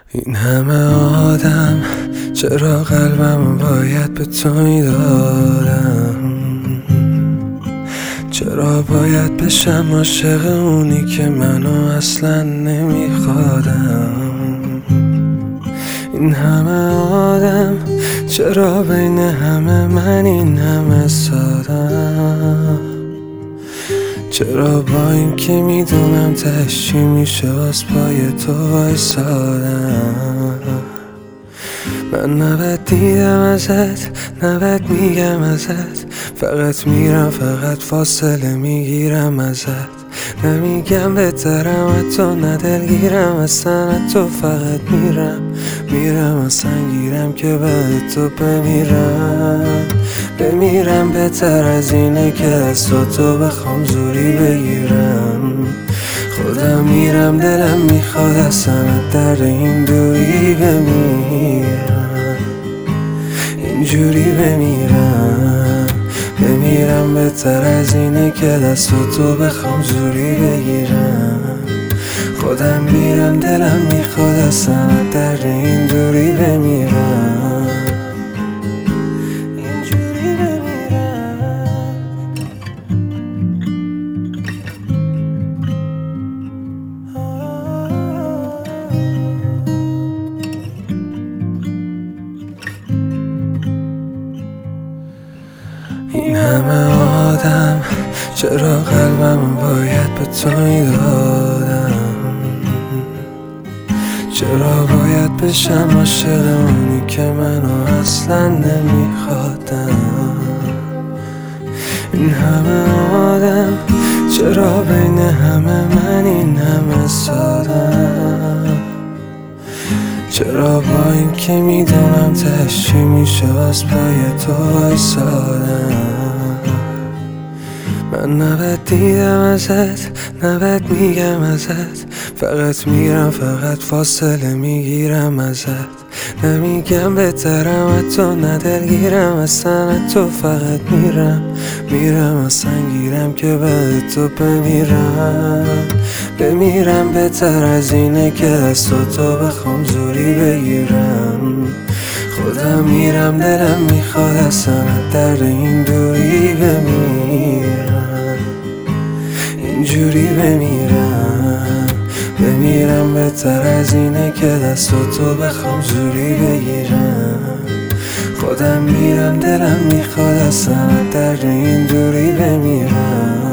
این همه آدم، چرا قلبم باید به تو میدادم؟ چرا باید بشم عاشق اونی که منو اصلا نمیخوادم؟ این همه آدم، چرا بین همه من این همه سادم؟ چرا با این که میدونم تهش چی میشه واس پای تو وایسادم؟ من نباید دیدم ازت، نباید میگم ازت، فقط میرم، فقط فاصله میگیرم ازت. نمیگم بهترم حتی، نه دلگیرم اصلا تو، فقط میرم اصلا گیرم که بعد تو بمیرم بهتر از اینه که دستاتو بخوام زوری بگیرم. خودم میرم، دلم میخواد اصلا در این دوری بمیرم، اینجوری بمیرم بهتر از اینه که دستاتو بخوام زوری بگیرم. خودم میرم، دلم میخواد اصلا در این دوری بمیرم، اینجوری بمیرم. این همه آدم، چرا قلبم باید به تو میدادم؟ چرا باید بشم عاشق اونی که منو اصلا نمیخوادم؟ این همه آدم، چرا بین همه من این همه سادم؟ چرا با این که میدونم تهش چی میشه واس پای تو وایسادم؟ من نباید دیدم ازت، نباید میگم ازت، فقط میرم، فقط فاصله میگیرم ازت. نمیگم بهترم حتی، نه دلگیرم اصلا تو، فقط میرم اصلا گیرم که بعد تو بمیرم بهتر از اینه که دستاتو بخوام زوری بگیرم. خودم میرم، دلم میخواد اصلا در این دوری بمیرم، اینجوری بمیرم بهتر از اینه که دستاتو بخوام زوری بگیرم. خودم میرم، دلم میخواد اصلا در این دوری بمیرم.